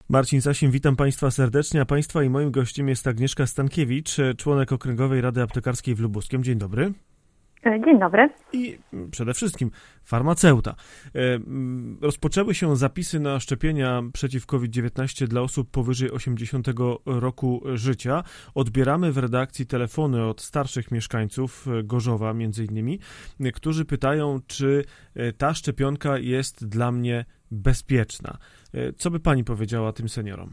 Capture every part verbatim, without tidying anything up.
Marcin Sasin, witam Państwa serdecznie, a Państwa i moim gościem jest Agnieszka Stankiewicz, członek Okręgowej Rady Aptekarskiej w Lubuskiem. Dzień dobry. Dzień dobry. I przede wszystkim farmaceuta. Rozpoczęły się zapisy na szczepienia przeciw kowid dziewiętnaście dla osób powyżej osiemdziesiątego roku życia. Odbieramy w redakcji telefony od starszych mieszkańców Gorzowa między innymi, którzy pytają, czy ta szczepionka jest dla mnie bezpieczna. Co by Pani powiedziała tym seniorom?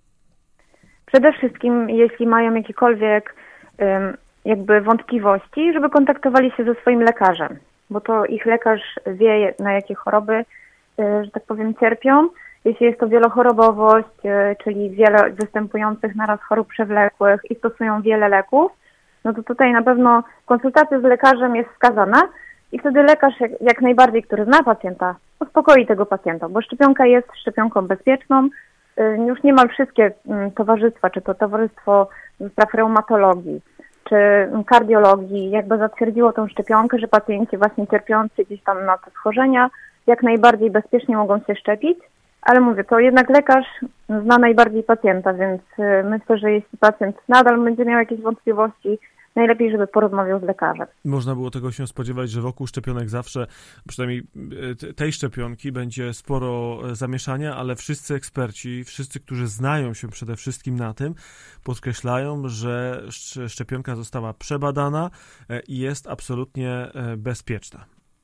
Przede wszystkim, jeśli mają jakiekolwiek um, jakby wątpliwości, żeby kontaktowali się ze swoim lekarzem, bo to ich lekarz wie, na jakie choroby, że tak powiem, cierpią. Jeśli jest to wielochorobowość, czyli wiele występujących naraz chorób przewlekłych i stosują wiele leków, no to tutaj na pewno konsultacja z lekarzem jest wskazana i wtedy lekarz jak, jak najbardziej, który zna pacjenta, uspokoi tego pacjenta, bo szczepionka jest szczepionką bezpieczną. Już niemal wszystkie towarzystwa, czy to Towarzystwo Spraw Reumatologii, czy kardiologii, jakby zatwierdziło tą szczepionkę, że pacjenci właśnie cierpiący gdzieś tam na te schorzenia jak najbardziej bezpiecznie mogą się szczepić, ale mówię, to jednak lekarz zna najbardziej pacjenta, więc myślę, że jeśli pacjent nadal będzie miał jakieś wątpliwości, najlepiej, żeby porozmawiał z lekarzem. Można było tego się spodziewać, że wokół szczepionek zawsze, przynajmniej tej szczepionki, będzie sporo zamieszania, ale wszyscy eksperci, wszyscy, którzy znają się przede wszystkim na tym, podkreślają, że szczepionka została przebadana i jest absolutnie bezpieczna.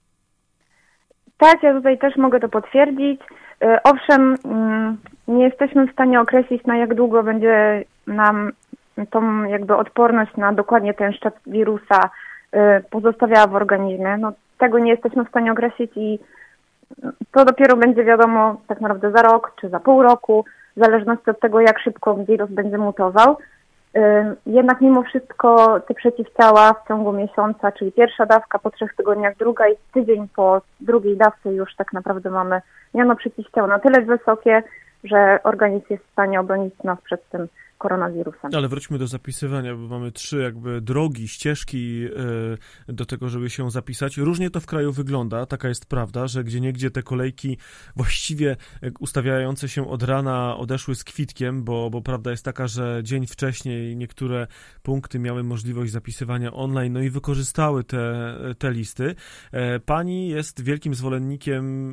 Tak, ja tutaj też mogę to potwierdzić. Owszem, nie jesteśmy w stanie określić, na jak długo będzie nam tą jakby odporność na dokładnie ten szczep wirusa pozostawiała w organizmie. No, tego nie jesteśmy w stanie określić i to dopiero będzie wiadomo tak naprawdę za rok czy za pół roku, w zależności od tego, jak szybko wirus będzie mutował. Jednak mimo wszystko te przeciwciała w ciągu miesiąca, czyli pierwsza dawka po trzech tygodniach, druga i tydzień po drugiej dawce już tak naprawdę mamy miano przeciwciał na tyle wysokie, że organizm jest w stanie obronić nas przed tym koronawirusem. Ale wróćmy do zapisywania, bo mamy trzy jakby drogi, ścieżki do tego, żeby się zapisać. Różnie to w kraju wygląda, taka jest prawda, że gdzieniegdzie te kolejki właściwie ustawiające się od rana odeszły z kwitkiem, bo, bo prawda jest taka, że dzień wcześniej niektóre punkty miały możliwość zapisywania online, no i wykorzystały te, te listy. Pani jest wielkim zwolennikiem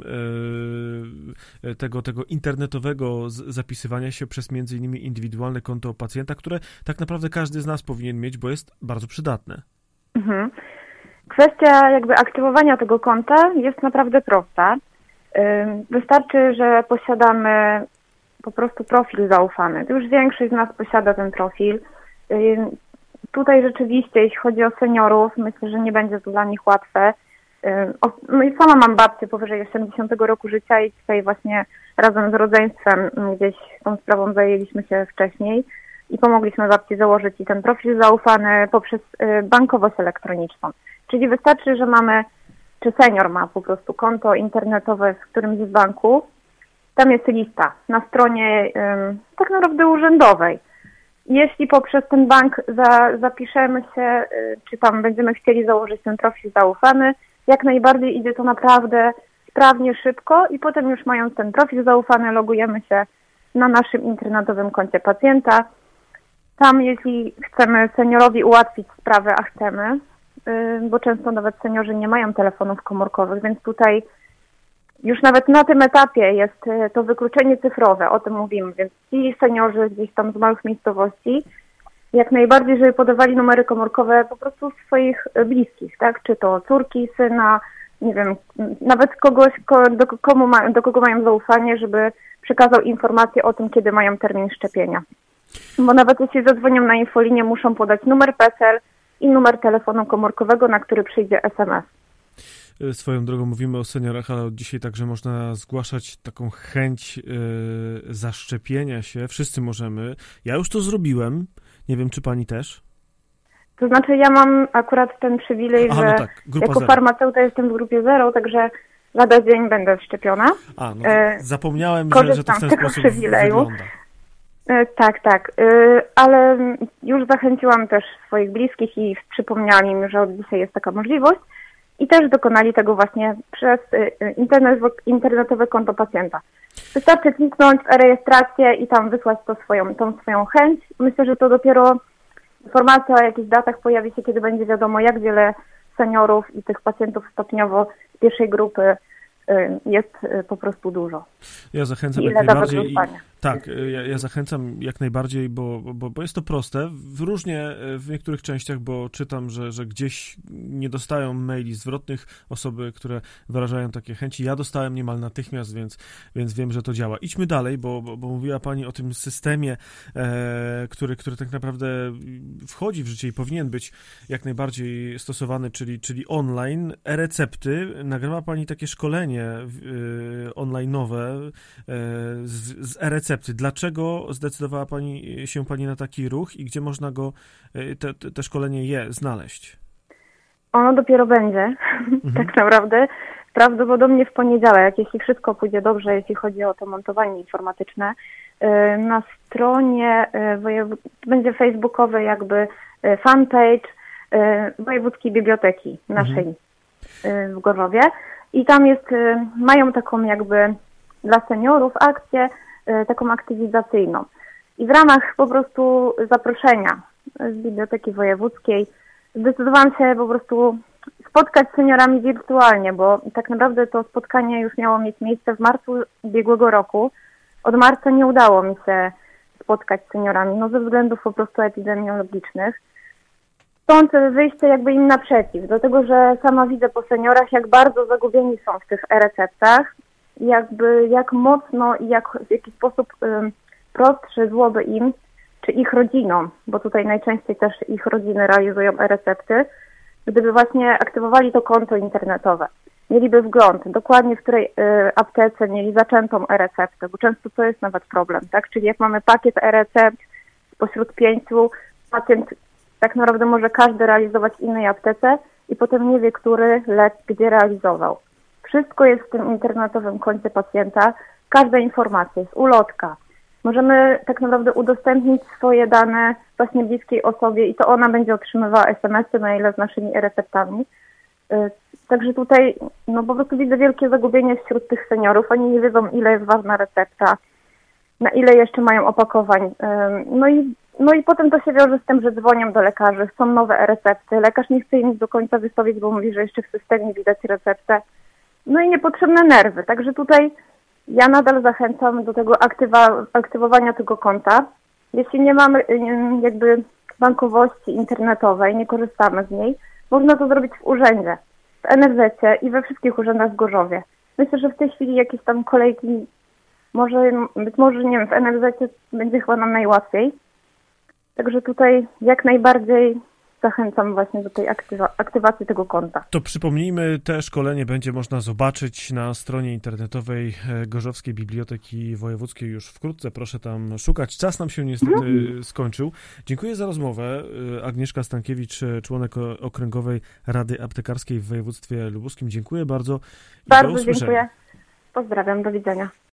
tego, tego internetowego zapisywania się przez między innymi indywidualne konto pacjenta, które tak naprawdę każdy z nas powinien mieć, bo jest bardzo przydatne. Mhm. Kwestia jakby aktywowania tego konta jest naprawdę prosta. Wystarczy, że posiadamy po prostu profil zaufany. Już większość z nas posiada ten profil. Tutaj rzeczywiście, jeśli chodzi o seniorów, myślę, że nie będzie to dla nich łatwe. Sama mam babcię powyżej osiemdziesiątego roku życia i tutaj właśnie razem z rodzeństwem gdzieś tą sprawą zajęliśmy się wcześniej i pomogliśmy babci założyć i ten profil zaufany poprzez bankowość elektroniczną. Czyli wystarczy, że mamy, czy senior ma po prostu konto internetowe w którymś z banków. Tam jest lista na stronie tak naprawdę urzędowej. Jeśli poprzez ten bank za, zapiszemy się, czy tam będziemy chcieli założyć ten profil zaufany, jak najbardziej idzie to naprawdę sprawnie, szybko i potem już mając ten profil zaufany, logujemy się na naszym internetowym koncie pacjenta. Tam jeśli chcemy seniorowi ułatwić sprawę, a chcemy, bo często nawet seniorzy nie mają telefonów komórkowych, więc tutaj już nawet na tym etapie jest to wykluczenie cyfrowe, o tym mówimy, więc ci seniorzy gdzieś tam z małych miejscowości jak najbardziej, żeby podawali numery komórkowe po prostu swoich bliskich, tak? Czy to córki, syna, nie wiem, nawet kogoś, do, komu ma, do kogo mają zaufanie, żeby przekazał informację o tym, kiedy mają termin szczepienia. Bo nawet jeśli zadzwonią na infolinię, muszą podać numer P E S E L i numer telefonu komórkowego, na który przyjdzie S M S. Swoją drogą mówimy o seniorach, ale od dzisiaj także można zgłaszać taką chęć yy, zaszczepienia się. Wszyscy możemy. Ja już to zrobiłem. Nie wiem, czy pani też? To znaczy ja mam akurat ten przywilej, Aha, że no tak, jako zero. farmaceuta jestem w grupie zero, także lada dzień będę szczepiona. A, no zapomniałem, że, że to w ten sposób przywileju. wygląda. Tak, tak, ale już zachęciłam też swoich bliskich i przypomniałam im, że od dzisiaj jest taka możliwość i też dokonali tego właśnie przez internet, internetowe konto pacjenta. Wystarczy kliknąć w e-rejestrację i tam wysłać to swoją, tą swoją chęć. Myślę, że to dopiero informacja o jakichś datach pojawi się, kiedy będzie wiadomo, jak wiele seniorów i tych pacjentów stopniowo z pierwszej grupy jest po prostu dużo. Ja zachęcam jak najbardziej. I, tak, ja, ja zachęcam jak najbardziej, bo, bo, bo jest to proste. W różnie w niektórych częściach, bo czytam, że, że gdzieś nie dostają maili zwrotnych osoby, które wyrażają takie chęci. Ja dostałem niemal natychmiast, więc, więc wiem, że to działa. Idźmy dalej, bo, bo, bo mówiła Pani o tym systemie, e, który, który tak naprawdę wchodzi w życie i powinien być jak najbardziej stosowany, czyli, czyli online. E-recepty. Nagrała Pani takie szkolenie online'owe z, z e-recepty. Dlaczego zdecydowała Pani się Pani na taki ruch i gdzie można go, te, te szkolenie je znaleźć? Ono dopiero będzie, mhm. tak naprawdę. Prawdopodobnie w poniedziałek, jeśli wszystko pójdzie dobrze, jeśli chodzi o to montowanie informatyczne. Na stronie będzie facebookowy jakby fanpage Wojewódzkiej Biblioteki naszej mhm. w Gorzowie. I tam jest, mają taką jakby dla seniorów akcję, taką aktywizacyjną. I w ramach po prostu zaproszenia z Biblioteki Wojewódzkiej zdecydowałam się po prostu spotkać z seniorami wirtualnie, bo tak naprawdę to spotkanie już miało mieć miejsce w marcu ubiegłego roku. Od marca nie udało mi się spotkać z seniorami, no ze względów po prostu epidemiologicznych. Stąd wyjście jakby im naprzeciw, dlatego że sama widzę po seniorach, jak bardzo zagubieni są w tych e-receptach, jakby jak mocno i jak w jaki sposób y, prostsze byłoby im, czy ich rodzinom, bo tutaj najczęściej też ich rodziny realizują e-recepty, gdyby właśnie aktywowali to konto internetowe. Mieliby wgląd dokładnie, w której y, aptece mieli zaczętą e-receptę, bo często to jest nawet problem, tak? Czyli jak mamy pakiet e-recept spośród pięciu, pacjent tak naprawdę może każdy realizować w innej aptece i potem nie wie, który lek gdzie realizował. Wszystko jest w tym internetowym koncie pacjenta, każda informacja jest, ulotka. Możemy tak naprawdę udostępnić swoje dane właśnie bliskiej osobie i to ona będzie otrzymywała es em esy, maile z naszymi e-receptami. Także tutaj no po prostu widzę wielkie zagubienie wśród tych seniorów. Oni nie wiedzą, ile jest ważna recepta, na ile jeszcze mają opakowań. No i, no i potem to się wiąże z tym, że dzwonią do lekarzy, są nowe e-recepty. Lekarz nie chce im do końca wystawić, bo mówi, że jeszcze w systemie widać receptę. No i niepotrzebne nerwy. Także tutaj ja nadal zachęcam do tego aktywa, aktywowania tego konta. Jeśli nie mamy jakby bankowości internetowej, nie korzystamy z niej, można to zrobić w urzędzie, w en ef zecie i we wszystkich urzędach w Gorzowie. Myślę, że w tej chwili jakieś tam kolejki, może, być może, nie wiem, w en ef zecie będzie chyba nam najłatwiej. Także tutaj jak najbardziej zachęcam właśnie do tej aktywa- aktywacji tego konta. To przypomnijmy, te szkolenie będzie można zobaczyć na stronie internetowej Gorzowskiej Biblioteki Wojewódzkiej już wkrótce. Proszę tam szukać. Czas nam się niestety mhm. skończył. Dziękuję za rozmowę. Agnieszka Stankiewicz, członek Okręgowej Rady Aptekarskiej w województwie lubuskim. Dziękuję bardzo. I bardzo do usłyszenia. Dziękuję. Pozdrawiam. Do widzenia.